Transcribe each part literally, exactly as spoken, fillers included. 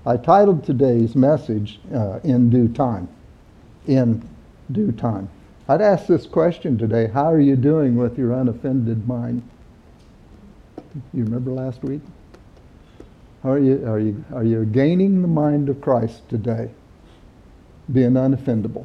I titled today's message, uh, In Due Time. In Due Time. I'd ask this question today: how are you doing with your unoffended mind? You remember last week? Are you, are you, are you gaining the mind of Christ today? Being unoffendable.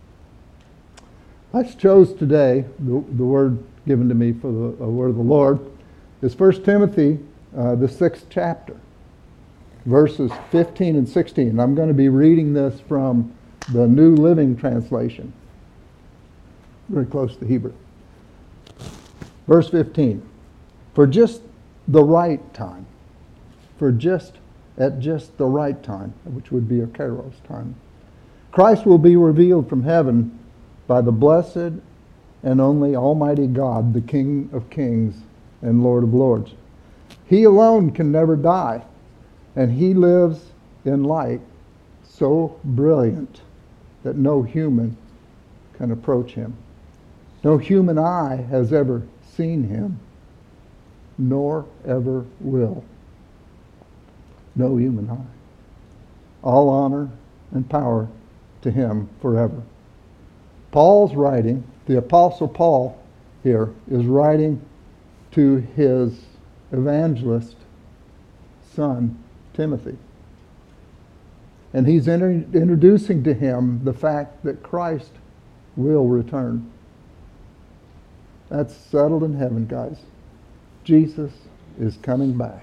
I chose today, the, the word given to me for the uh, word of the Lord is First Timothy, uh, the sixth chapter, verses fifteen and sixteen. I'm going to be reading this from the New Living Translation, very close to Hebrew. Verse fifteen, for just the right time, for just, at just the right time, which would be a kairos time, Christ will be revealed from heaven by the blessed and only Almighty God, the King of kings and Lord of lords. He alone can never die, and he lives in light so brilliant that no human can approach him. No human eye has ever seen him, nor ever will. No human eye. All honor and power to him forever. Paul's writing, the Apostle Paul here is writing to his evangelist son, Timothy. And he's inter- introducing to him the fact that Christ will return. That's settled in heaven, guys. Jesus is coming back.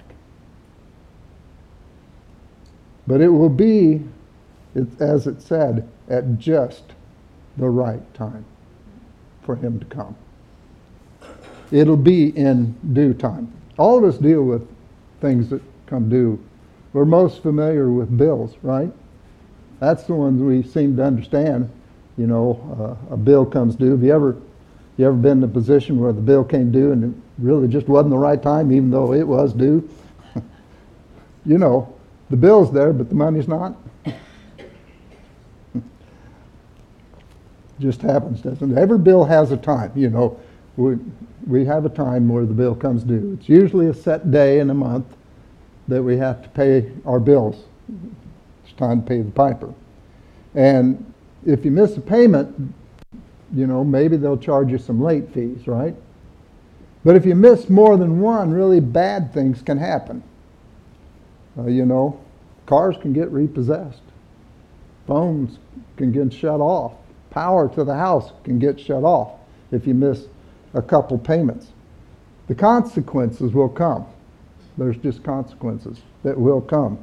But it will be, as it said, at just the right time for him to come. It'll be in due time. All of us deal with things that come due. We're most familiar with bills, right? That's the ones we seem to understand. You know, uh, a bill comes due. Have you ever, you ever been in a position where the bill came due and it really just wasn't the right time, even though it was due? You know, the bill's there, but the money's not. Just happens, doesn't it? Every bill has a time, you know. We, we have a time where the bill comes due. It's usually a set day in a month that we have to pay our bills. It's time to pay the piper. And if you miss a payment, you know, maybe they'll charge you some late fees, right? But if you miss more than one, really bad things can happen. Uh, you know, cars can get repossessed. Phones can get shut off. Power to the house can get shut off if you miss a couple payments. The consequences will come. There's just consequences that will come.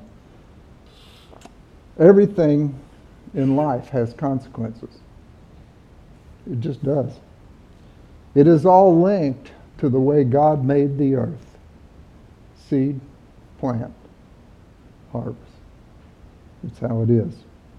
Everything in life has consequences. It just does. It is all linked to the way God made the earth. Seed, plant, harvest. It's how it is.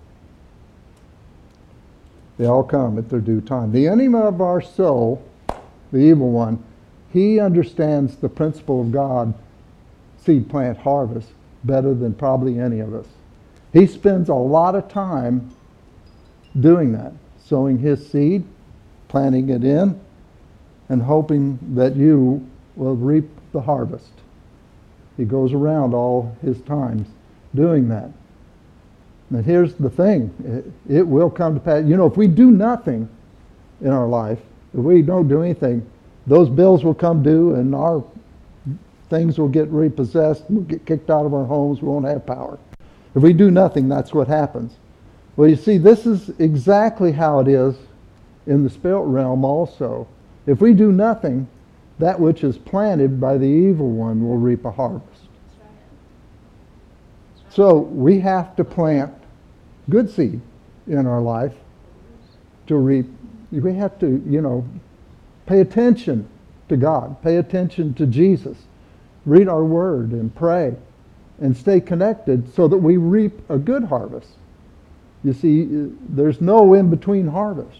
They all come at their due time. The enemy of our soul, the evil one, he understands the principle of God, seed, plant, harvest, better than probably any of us. He spends a lot of time doing that, sowing his seed, planting it in, and hoping that you will reap the harvest. He goes around all his times doing that. And here's the thing, it, it will come to pass. You know, if we do nothing in our life, if we don't do anything, those bills will come due and our things will get repossessed, we'll get kicked out of our homes, we won't have power. If we do nothing, that's what happens. Well, you see, this is exactly how it is in the spirit realm also. If we do nothing, that which is planted by the evil one will reap a harvest. So we have to plant good seed in our life to reap. We have to, you know, pay attention to God, pay attention to Jesus, read our word and pray and stay connected so that we reap a good harvest. You see, there's no in-between harvest.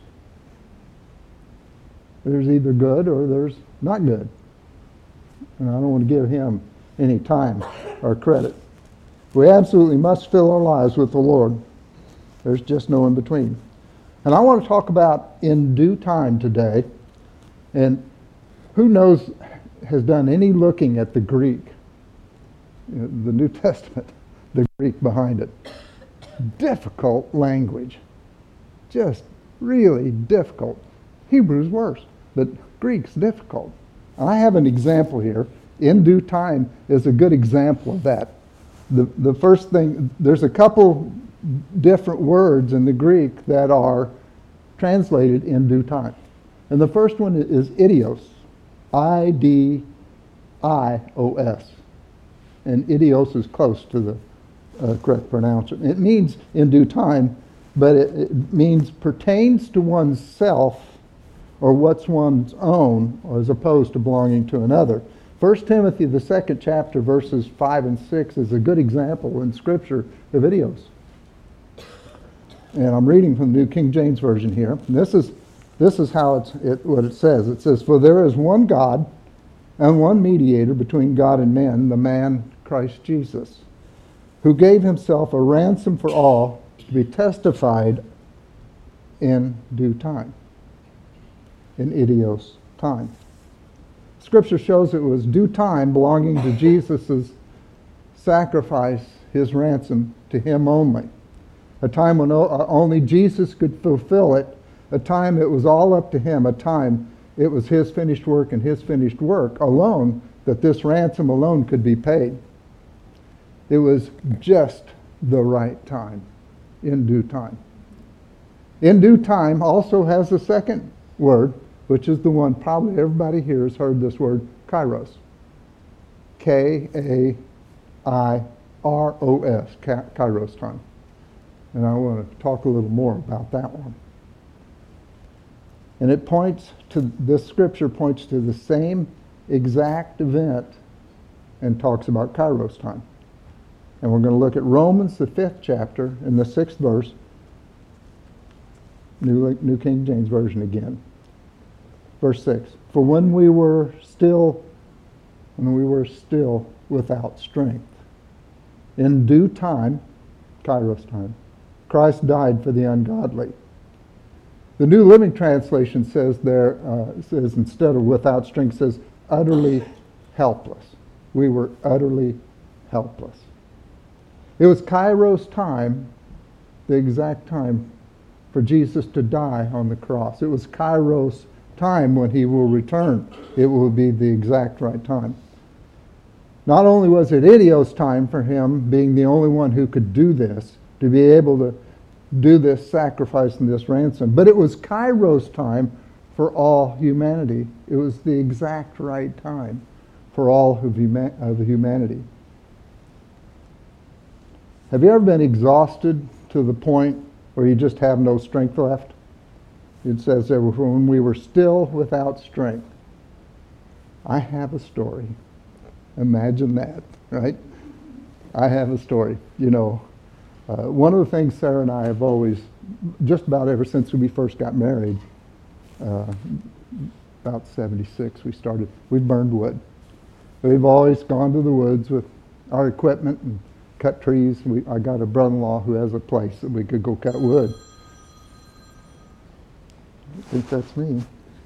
There's either good or there's not good. And I don't want to give him any time or credit. We absolutely must fill our lives with the Lord. There's just no in between. And I want to talk about in due time today. And who knows, has done any looking at the Greek, you know, the New Testament, the Greek behind it. Difficult language. Just really difficult. Hebrew's worse, but Greek's difficult. I have an example here. In due time is a good example of that. The, the first thing, there's a couple different words in the Greek that are translated in due time. And the first one is idios. I D I O S. And idios is close to the uh, correct pronunciation. It means in due time, but it, it means pertains to one's self or what's one's own, as opposed to belonging to another. First Timothy, the second chapter, verses five and six, is a good example in Scripture of idios. And I'm reading from the New King James Version here. And this is this is how it's it, what it says. It says, "For there is one God and one mediator between God and men, the man Christ Jesus, who gave himself a ransom for all, to be testified in due time." In idios time. Scripture shows it was due time belonging to Jesus' sacrifice, his ransom, to him only. A time when only Jesus could fulfill it, a time it was all up to him, a time it was his finished work and his finished work alone that this ransom alone could be paid. It was just the right time, in due time. In due time also has a second word, which is the one probably everybody here has heard this word, kairos. K A I R O S, kairos time. And I want to talk a little more about that one. And it points to, this scripture points to the same exact event and talks about kairos time. And we're going to look at Romans, the fifth chapter, in the sixth verse, New, New King James Version again. Verse six, "For when we were still, when we were still without strength, in due time," kairos time, "Christ died for the ungodly." The New Living Translation says there, uh, says instead of without strength, says utterly helpless. We were utterly helpless. It was kairos time, the exact time for Jesus to die on the cross. It was kairos time when he will return. It will be the exact right time. Not only was it idios time for him, being the only one who could do this, to be able to do this sacrifice and this ransom, but it was kairos time for all humanity. It was the exact right time for all of, huma- of humanity. Have you ever been exhausted to the point where you just have no strength left? It says there, when we were still without strength. I have a story. Imagine that, right? I have a story. You know, uh, one of the things Sarah and I have always, just about ever since we first got married, uh, about seventy-six we started, we burned wood. We've always gone to the woods with our equipment and cut trees. We, I got a brother-in-law who has a place that we could go cut wood. I think that's me.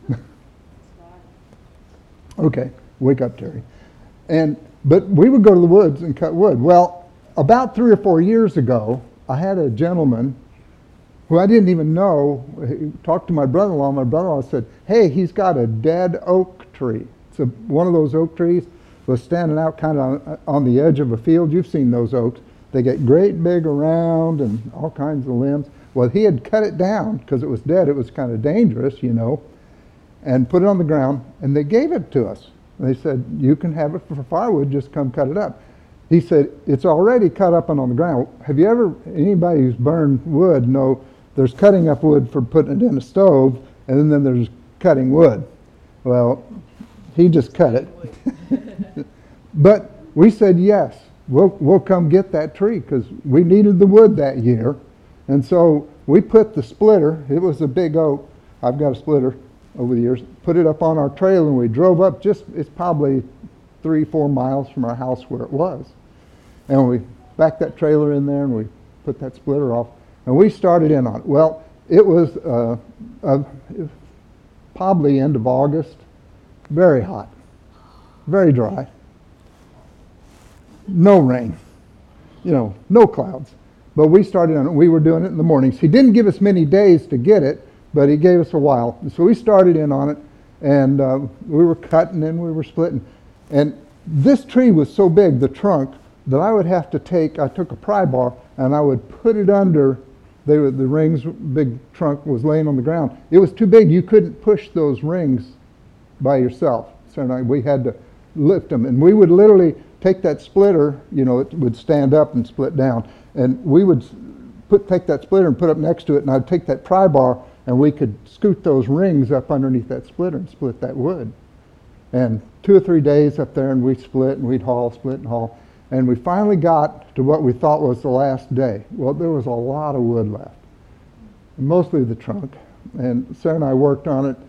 Okay, wake up, Terry. And but we would go to the woods and cut wood. Well, about three or four years ago, I had a gentleman who I didn't even know. He talked to my brother-in-law. My brother-in-law said, "Hey, he's got a dead oak tree." So one of those oak trees was standing out kind of on, on the edge of a field. You've seen those oaks. They get great big around and all kinds of limbs. Well, he had cut it down because it was dead. It was kind of dangerous, you know, and put it on the ground, and they gave it to us. They said, "You can have it for firewood, just come cut it up." He said, "It's already cut up and on the ground." Have you ever, anybody who's burned wood know there's cutting up wood for putting it in a stove, and then there's cutting wood. Well, he just cut it. But we said, yes, we'll, we'll come get that tree because we needed the wood that year. And so we put the splitter, it was a big oak, I've got a splitter over the years, put it up on our trailer, and we drove up just, it's probably three, four miles from our house where it was. And we backed that trailer in there and we put that splitter off, and we started in on it. Well, it was uh, uh, probably end of August, very hot, very dry, no rain. you know, no clouds. But we started on it. We were doing it in the mornings. He didn't give us many days to get it, but he gave us a while. So we started in on it, and uh, we were cutting and we were splitting. And this tree was so big, the trunk, that I would have to take, I took a pry bar and I would put it under, they were, the rings, big trunk was laying on the ground. It was too big. You couldn't push those rings by yourself. So we had to lift them. And we would literally take that splitter, you know, it would stand up and split down. And we would put take that splitter and put up next to it, and I'd take that pry bar, and we could scoot those rings up underneath that splitter and split that wood. And two or three days up there, and we'd split, and we'd haul, split, and haul. And we finally got to what we thought was the last day. Well, there was a lot of wood left, mostly the trunk. And Sarah and I worked on it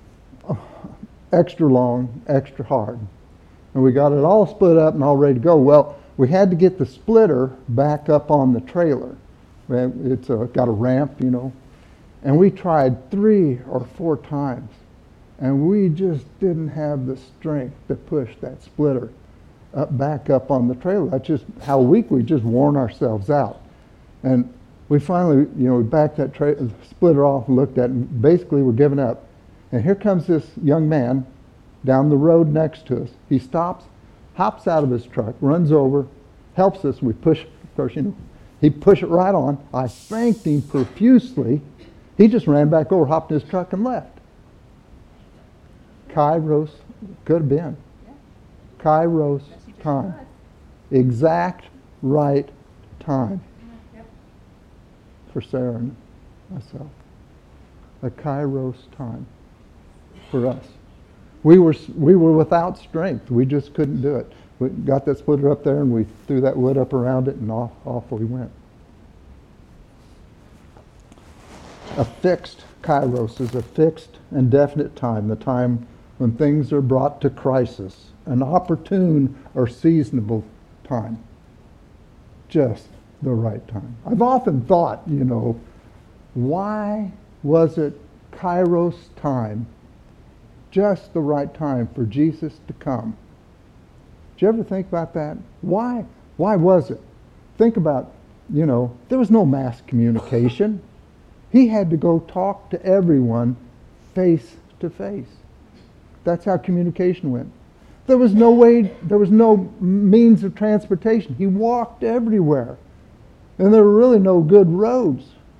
extra long, extra hard. And we got it all split up and all ready to go. Well, we had to get the splitter back up on the trailer. It's uh, got a ramp, you know. And we tried three or four times. And we just didn't have the strength to push that splitter up, back up on the trailer. That's just how weak we just worn ourselves out. And we finally, you know, we backed that tra- splitter off and looked at it, and basically we're giving up. And here comes this young man down the road next to us. He stops, hops out of his truck, runs over, helps us. We push, of course, you know, he pushed it right on. I thanked him profusely. He just ran back over, hopped in his truck, and left. Kairos, could have been. Kairos time. Exact right time for Sarah and myself. A Kairos time for us. We were we were without strength. We just couldn't do it. We got that splitter up there and we threw that wood up around it and off, off we went. A fixed Kairos is a fixed and definite time, the time when things are brought to crisis, an opportune or seasonable time. Just the right time. I've often thought, you know, why was it Kairos time, just the right time for Jesus to come? Did you ever think about that? Why? Why was it? Think about, you know, there was no mass communication. He had to go talk to everyone face to face. That's how communication went. There was no way, there was no means of transportation. He walked everywhere. And there were really no good roads.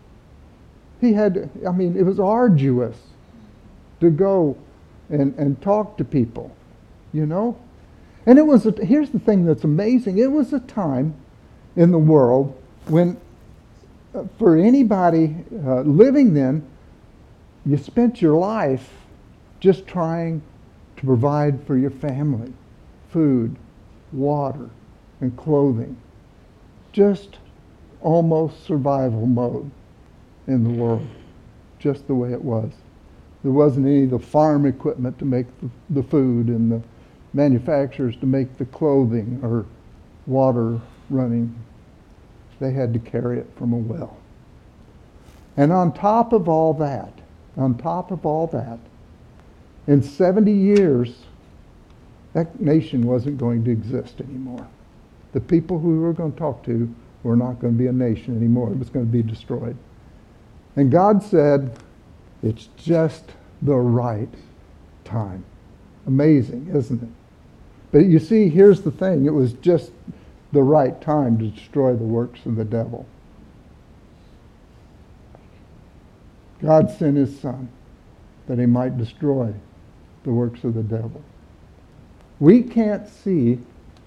He had to, I mean, it was arduous to go and, and talk to people, you know? And it was, a, here's the thing that's amazing. It was a time in the world when, uh, for anybody uh, living then, you spent your life just trying to provide for your family food, water, and clothing. Just almost survival mode in the world, just the way it was. There wasn't any of the farm equipment to make the, the food and the manufacturers to make the clothing or water running. They had to carry it from a well. And on top of all that, on top of all that, in seventy years, that nation wasn't going to exist anymore. The people who we were going to talk to were not going to be a nation anymore. It was going to be destroyed. And God said, it's just the right time. Amazing, isn't it? But you see, here's the thing. It was just the right time to destroy the works of the devil. God sent his Son that he might destroy the works of the devil. We can't see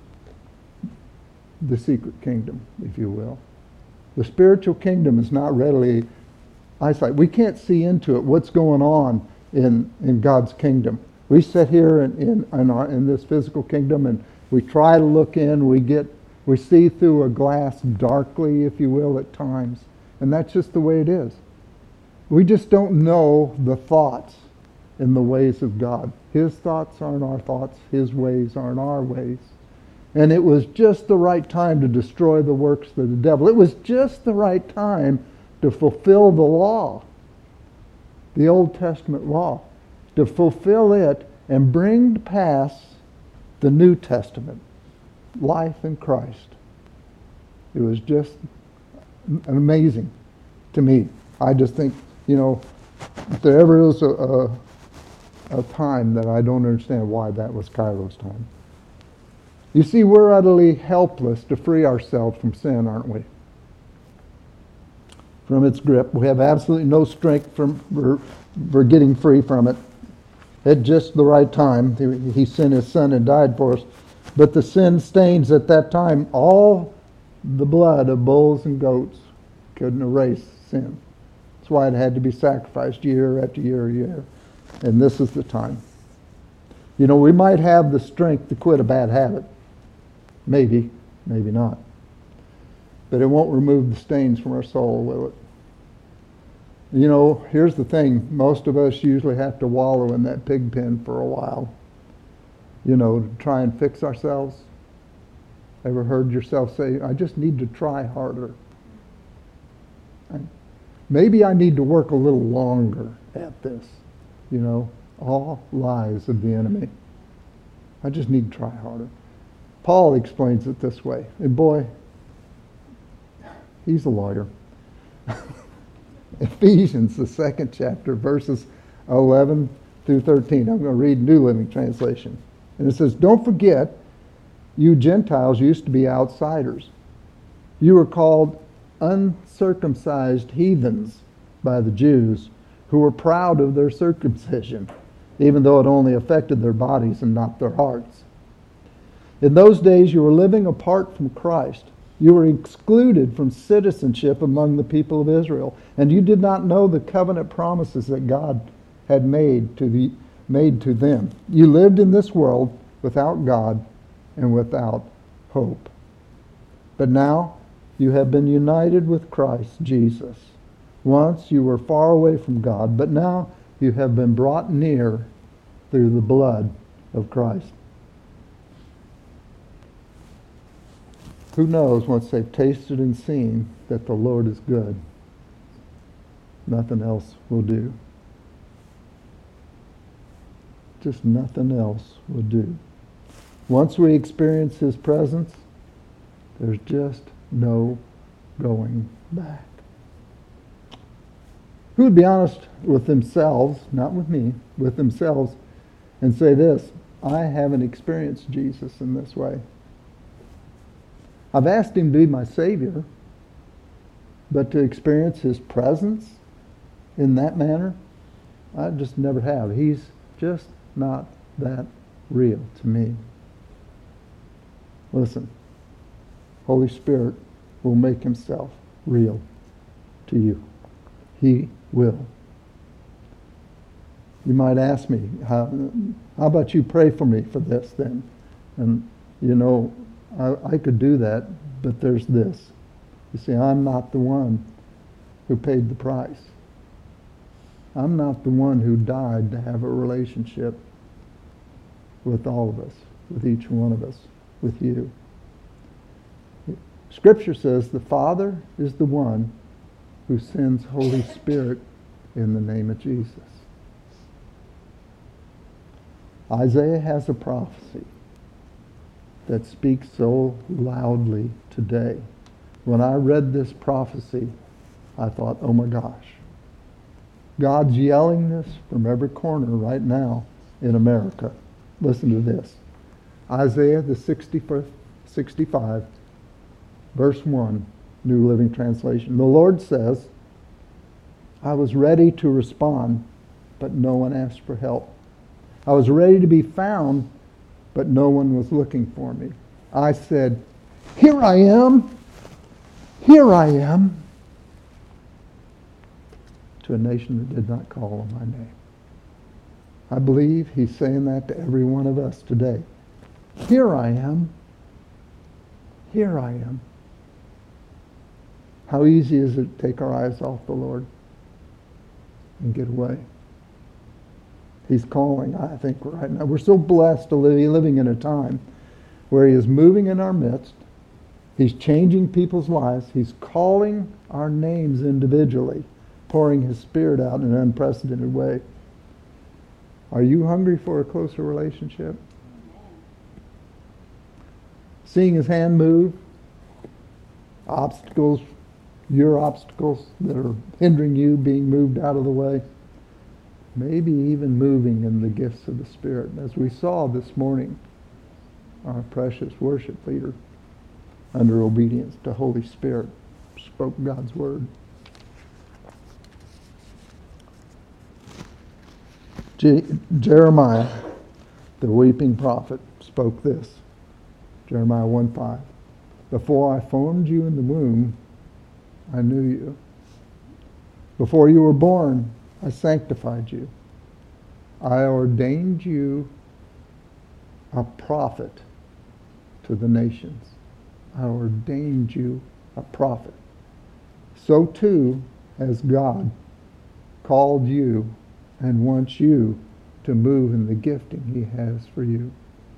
the secret kingdom, if you will. The spiritual kingdom is not readily eyesight. We can't see into it, what's going on in, in God's kingdom. We sit here in, in, in, our, in this physical kingdom and we try to look in, we get, we see through a glass darkly, if you will, at times. And that's just the way it is. We just don't know the thoughts and the ways of God. His thoughts aren't our thoughts. His ways aren't our ways. And it was just the right time to destroy the works of the devil. It was just the right time to fulfill the law, the Old Testament law, to fulfill it and bring to pass the New Testament, life in Christ. It was just amazing to me. I just think, you know, if there ever is a, a, a time that I don't understand why that was Kairos time. You see, we're utterly helpless to free ourselves from sin, aren't we? From its grip. We have absolutely no strength from, for, for getting free from it. At just the right time, he, he sent his son and died for us. But the sin stains at that time, all the blood of bulls and goats couldn't erase sin. That's why it had to be sacrificed year after year, year. And this is the time. You know, we might have the strength to quit a bad habit. Maybe, maybe not. But it won't remove the stains from our soul, will it? You know, here's the thing. Most of us usually have to wallow in that pig pen for a while. You know, to try and fix ourselves. Ever heard yourself say, I just need to try harder? Maybe I need to work a little longer at this. You know, all lies of the enemy. I just need to try harder. Paul explains it this way. And boy, he's a lawyer. Ephesians, the second chapter, verses eleven through thirteen. I'm going to read New Living Translation. And it says, don't forget, you Gentiles used to be outsiders. You were called uncircumcised heathens by the Jews, who were proud of their circumcision, even though it only affected their bodies and not their hearts. In those days, you were living apart from Christ. You were excluded from citizenship among the people of Israel, and you did not know the covenant promises that God had made to the made to them. You lived in this world without God and without hope. But now you have been united with Christ Jesus. Once you were far away from God, but now you have been brought near through the blood of Christ. Who knows, once they've tasted and seen that the Lord is good, nothing else will do. Just nothing else will do. Once we experience his presence, there's just no going back. Who would be honest with themselves, not with me, with themselves, and say this, I haven't experienced Jesus in this way. I've asked him to be my Savior, but to experience his presence in that manner, I just never have. He's just not that real to me. Listen, Holy Spirit will make himself real to you. He will. You might ask me, how, how about you pray for me for this then? And, you know, I, I could do that, but there's this. You see, I'm not the one who paid the price. I'm not the one who died to have a relationship with all of us, with each one of us, with you. Scripture says the Father is the one who sends Holy Spirit in the name of Jesus. Isaiah has a prophecy that speaks so loudly today. When I read this prophecy, I thought, oh my gosh. God's yelling this from every corner right now in America. Listen to this. Isaiah, the sixty-five, verse one, New Living Translation. The Lord says, I was ready to respond, but no one asked for help. I was ready to be found, but no one was looking for me. I said, here I am, here I am, to a nation that did not call on my name. I believe he's saying that to every one of us today. Here I am, here I am. How easy is it to take our eyes off the Lord and get away? He's calling, I think, right now. We're so blessed to be living in a time where he is moving in our midst. He's changing people's lives. He's calling our names individually, pouring his Spirit out in an unprecedented way. Are you hungry for a closer relationship? Seeing his hand move? obstacles, your obstacles that are hindering you being moved out of the way. Maybe even moving in the gifts of the Spirit. As we saw this morning, our precious worship leader, under obedience to Holy Spirit, spoke God's word. Je- Jeremiah, the weeping prophet, spoke this. Jeremiah one five. Before I formed you in the womb, I knew you. Before you were born, I sanctified you. I ordained you a prophet to the nations. I ordained you a prophet. So too has God called you and wants you to move in the gifting he has for you.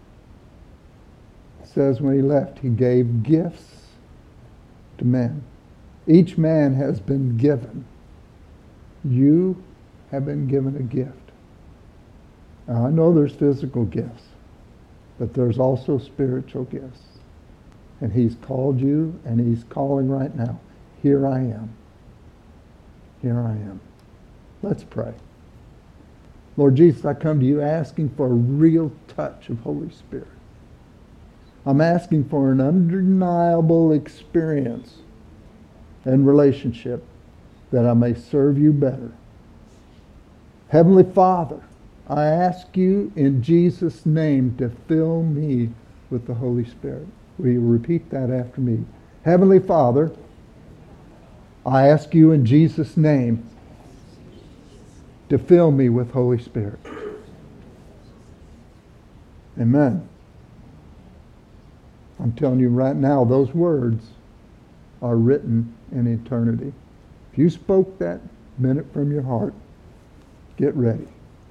It says when he left, he gave gifts to men. Each man has been given. You have been given a gift. Now, I know there's physical gifts, but there's also spiritual gifts. And he's called you, and he's calling right now. Here I am. Here I am. Let's pray. Lord Jesus, I come to you asking for a real touch of Holy Spirit. I'm asking for an undeniable experience and relationship that I may serve you better. Heavenly Father, I ask you in Jesus' name to fill me with the Holy Spirit. Will you repeat that after me? Heavenly Father, I ask you in Jesus' name to fill me with Holy Spirit. Amen. I'm telling you right now, those words are written in eternity. If you spoke that minute from your heart, get ready.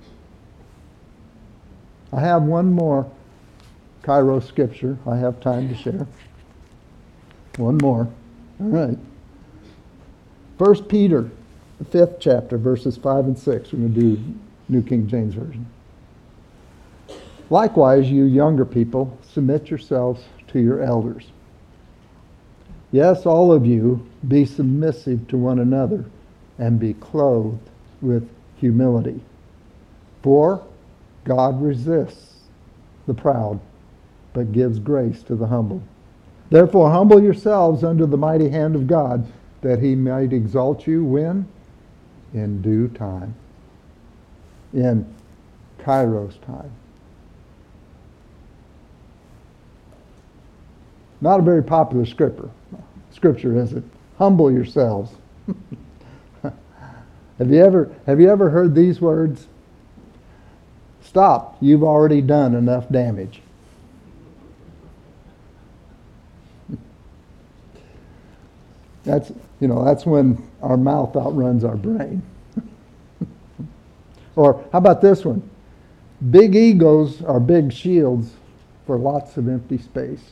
I have one more Kairos scripture I have time to share. One more. All right. First Peter, the fifth chapter, verses five and six. We're going to do New King James Version. Likewise, you younger people, submit yourselves to your elders. Yes, all of you, be submissive to one another and be clothed with humility. For God resists the proud, but gives grace to the humble. Therefore, humble yourselves under the mighty hand of God, that he might exalt you when? In due time. In Kairos time. Not a very popular scripture, scripture, is it? Humble yourselves. Have you ever have you ever heard these words? Stop, you've already done enough damage. That's, you know, that's when our mouth outruns our brain. Or how about this one? Big egos are big shields for lots of empty space.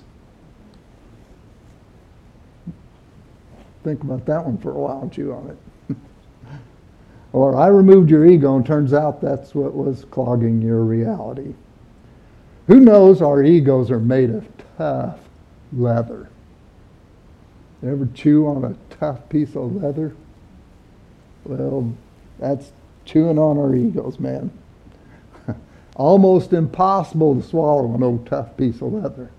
Think about that one for a while and chew on it. Or I removed your ego and turns out that's what was clogging your reality. Who knows our egos are made of tough leather? You ever chew on a tough piece of leather? Well, that's chewing on our egos, man. Almost impossible to swallow an old tough piece of leather.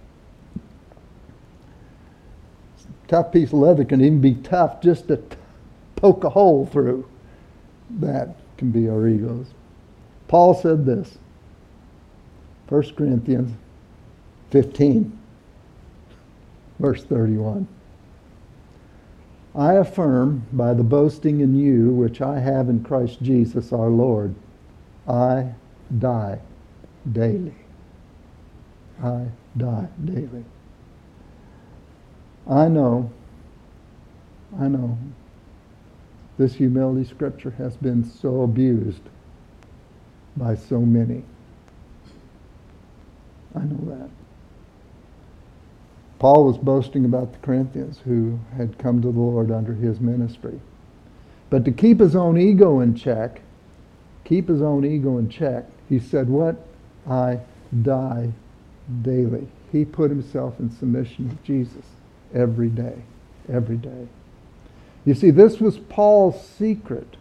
Tough piece of leather can even be tough just to t- poke a hole through. That can be our egos. Paul said this, First Corinthians fifteen, verse thirty-one. I affirm by the boasting in you which I have in Christ Jesus our Lord, I die daily. I die daily. I know, I know, this humility scripture has been so abused by so many. I know that. Paul was boasting about the Corinthians who had come to the Lord under his ministry. But to keep his own ego in check, keep his own ego in check, he said, what? I die daily. He put himself in submission to Jesus every day. every day. You see, this was Paul's secret,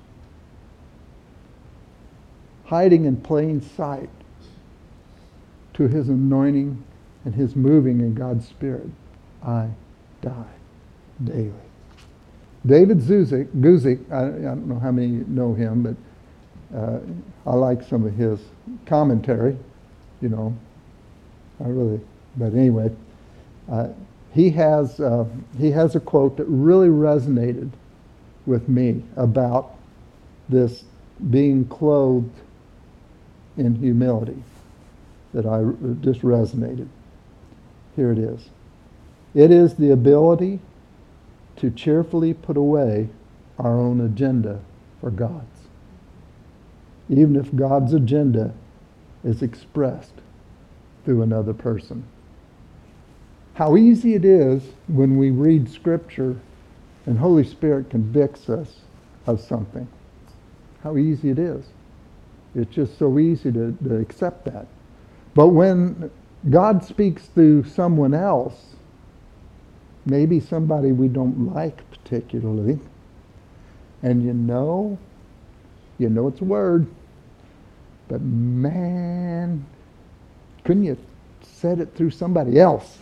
hiding in plain sight to his anointing and his moving in God's Spirit. I die daily. David Guzik, Guzik I, I don't know how many know him, but uh, I like some of his commentary, you know. I really, but anyway, uh, he has uh, he has a quote that really resonated with me about this being clothed in humility, that I just resonated. Here it is. It is the ability to cheerfully put away our own agenda for God's, even if God's agenda is expressed through another person. How easy it is when we read Scripture and Holy Spirit convicts us of something. How easy it is. It's just so easy to, to accept that. But when God speaks through someone else, maybe somebody we don't like particularly, and you know, you know it's a word, but man, couldn't you said it through somebody else?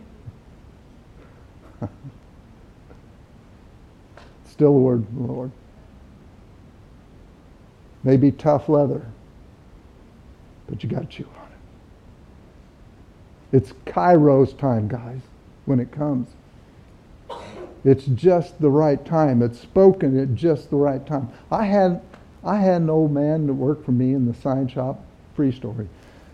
Still a word from the Lord. Maybe tough leather, but you got to chew on it. It's Kairos time, guys, when it comes. It's just the right time. It's spoken at just the right time. I had I had an old man that worked for me in the sign shop, free story.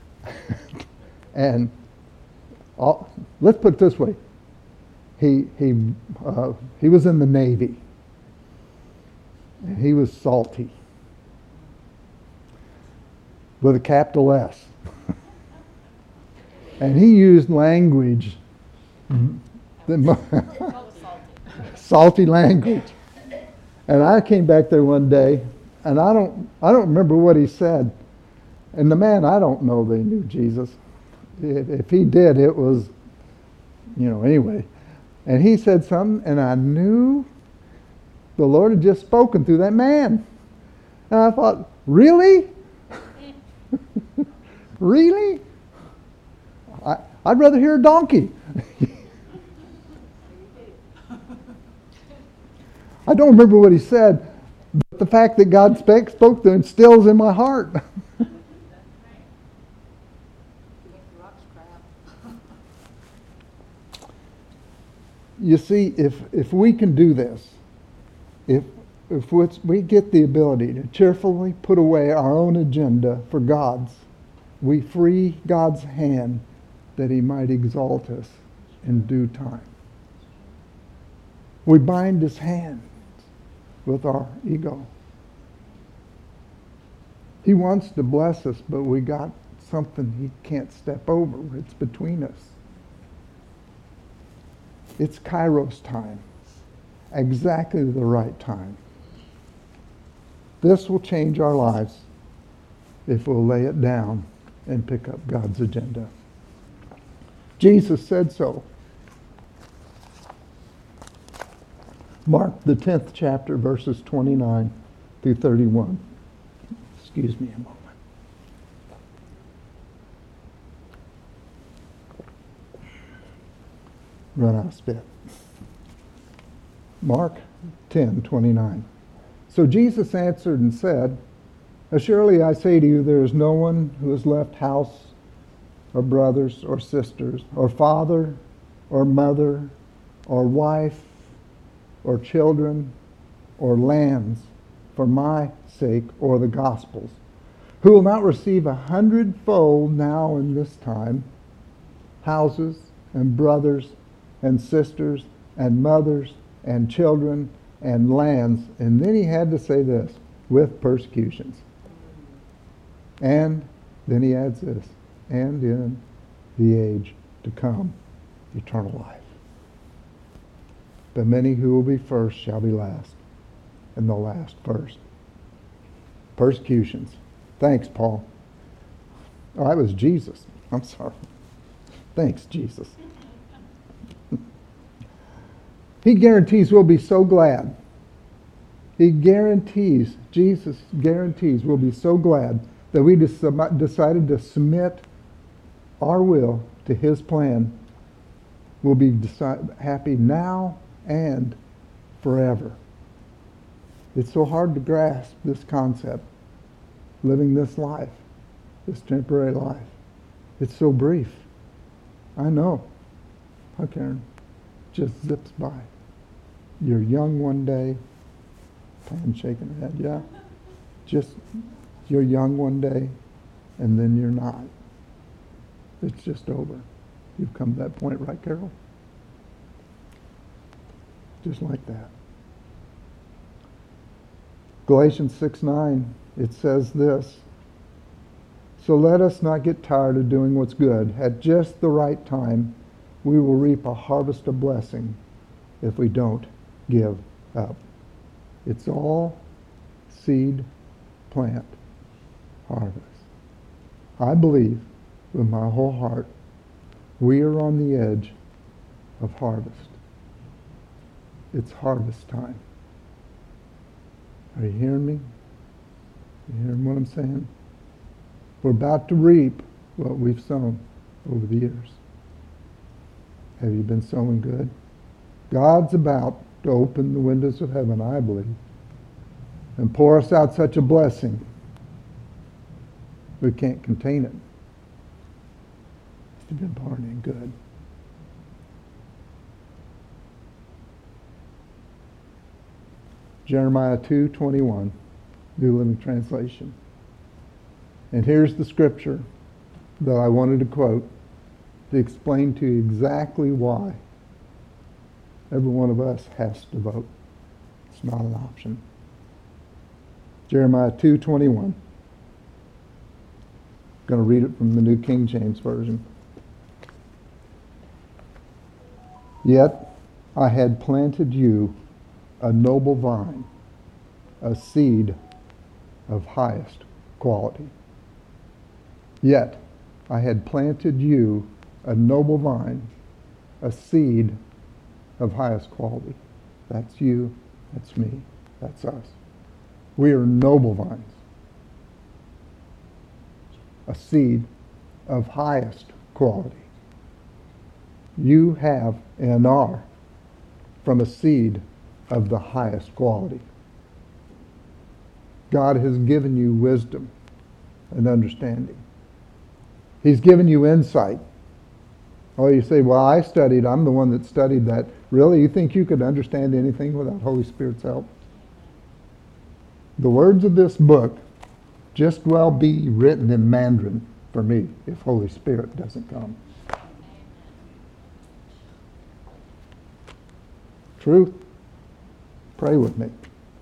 And I'll, let's put it this way. He he uh, he was in the Navy. And he was salty. With a capital S. And he used language that salty language. And I came back there one day, and I don't I don't remember what he said. And the man, I don't know they knew Jesus. If, if he did, it was, you know, anyway. And he said something, and I knew the Lord had just spoken through that man. And I thought, really? Really? I, I'd rather hear a donkey. I don't remember what he said, but the fact that God spoke, spoke to him stills in my heart. You see, if if we can do this, if if we get the ability to cheerfully put away our own agenda for God's, we free God's hand that he might exalt us in due time. We bind his hand with our ego. He wants to bless us, but we got something he can't step over. It's between us. It's Kairos time. Exactly the right time. This will change our lives if we'll lay it down and pick up God's agenda. Jesus said so. Mark the tenth chapter, verses twenty-nine through thirty-one. Excuse me a moment. Run out of spit. Mark ten, twenty-nine. So Jesus answered and said, Assuredly I say to you, there is no one who has left house or brothers or sisters or father or mother or wife or children or lands for my sake or the gospel's, who will not receive a hundredfold now in this time, houses and brothers and sisters and mothers and children and lands. And then he had to say this, with persecutions. And then he adds this, and in the age to come, eternal life. But many who will be first shall be last, and the last first. Persecutions. Thanks, Paul. Oh, that was Jesus. I'm sorry. Thanks, Jesus. He guarantees we'll be so glad. He guarantees, Jesus guarantees we'll be so glad that we decided to submit our will to His plan. We'll be deci- happy now and forever. It's so hard to grasp this concept, living this life, this temporary life. It's so brief. I know. Huh, Karen? Just zips by. You're young one day. Pam shaking her head, yeah. Just, you're young one day, and then you're not. It's just over. You've come to that point, right, Carol? Just like that. Galatians six nine, it says this, so let us not get tired of doing what's good. At just the right time, we will reap a harvest of blessing if we don't give up. It's all seed, plant, harvest. I believe with my whole heart we are on the edge of harvest. It's harvest time. Are you hearing me? You hearing what I'm saying? We're about to reap what we've sown over the years. Have you been sowing good? God's about to open the windows of heaven, I believe, and pour us out such a blessing we can't contain it. If you've been partying good. Jeremiah two twenty-one, New Living Translation. And here's the scripture that I wanted to quote to explain to you exactly why every one of us has to vote. It's not an option. Jeremiah two twenty-one. I'm going to read it from the New King James Version. Yet I had planted you a noble vine, a seed of highest quality. Yet I had planted you a noble vine, a seed of highest quality. That's you, that's me, that's us. We are noble vines, a seed of highest quality. You have and are from a seed of the highest quality. God has given you wisdom and understanding. He's given you insight. Oh, you say, well, I studied. I'm the one that studied that. Really? You think you could understand anything without Holy Spirit's help? The words of this book just well be written in Mandarin for me if Holy Spirit doesn't come. Truth. Pray with me.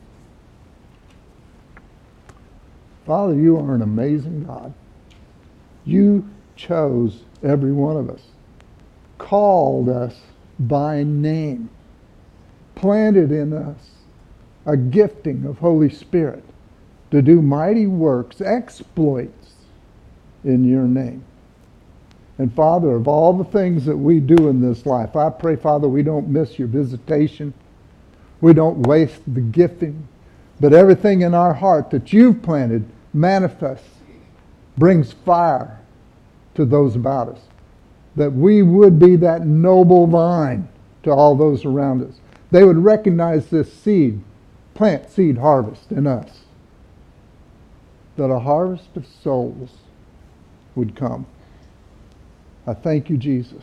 Father, you are an amazing God. You chose every one of us, called us by name, planted in us a gifting of Holy Spirit to do mighty works, exploits in your name. And Father, of all the things that we do in this life, I pray, Father, we don't miss your visitation. We don't waste the gifting. But everything in our heart that you've planted manifests, brings fire to those about us. That we would be that noble vine to all those around us. They would recognize this seed, plant, seed, harvest in us. That a harvest of souls would come. I thank you, Jesus.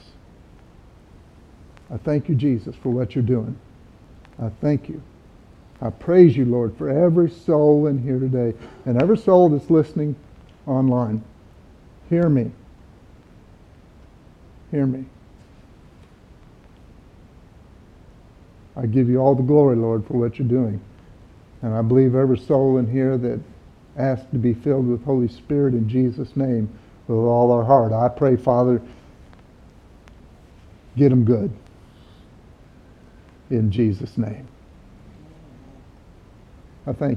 I thank you, Jesus, for what you're doing. I thank you. I praise you, Lord, for every soul in here today and every soul that's listening online. Hear me. Hear me. I give you all the glory, Lord, for what you're doing. And I believe every soul in here that asks to be filled with Holy Spirit in Jesus' name with all our heart. I pray, Father, get them good. In Jesus' name. I thank